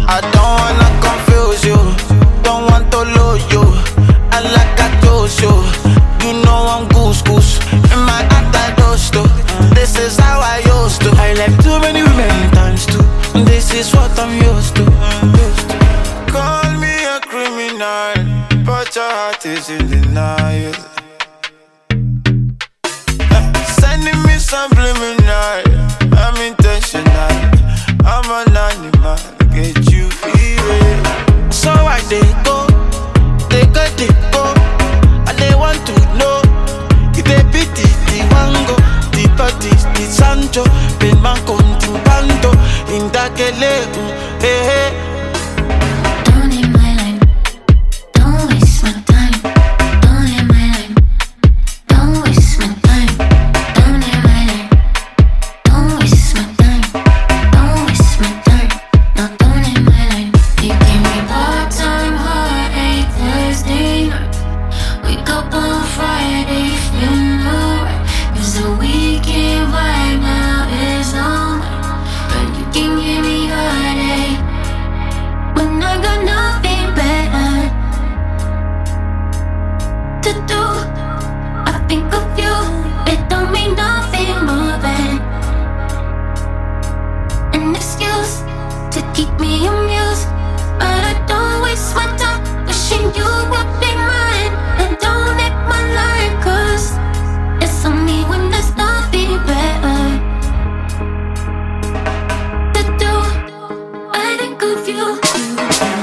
I don't wanna confuse you, don't want to lose you. I like a Joshua, you know I'm goose goose. In my heart I dose to. This is how I used to. I like too many women times two. This is what I'm used to. Call me a criminal, but your heart is in denial. Sending me subliminal, I'm intentional. I'm an animal, get you feeling. So I they go, they go, and they want to know if they pity the wango, the parties, the Sancho, the man con timpando, in that gele, hey hey. Don't hit my line, don't waste my time. Don't hit my line, don't waste my time. Don't hit my line, don't waste my time. Don't waste my time, no, don't hit my line. You gave me part-time heartache Thursday night. Wake up on Friday, feeling alright. 'Cause the weekend vibe now is on. But you can give me heartache when I got nothing better to do. I think of you, it don't mean nothing more than an excuse to keep me amused. But I don't waste my time wishing you would be mine. And don't hit my line, 'cause it's only when there's nothing better to do. I think of you.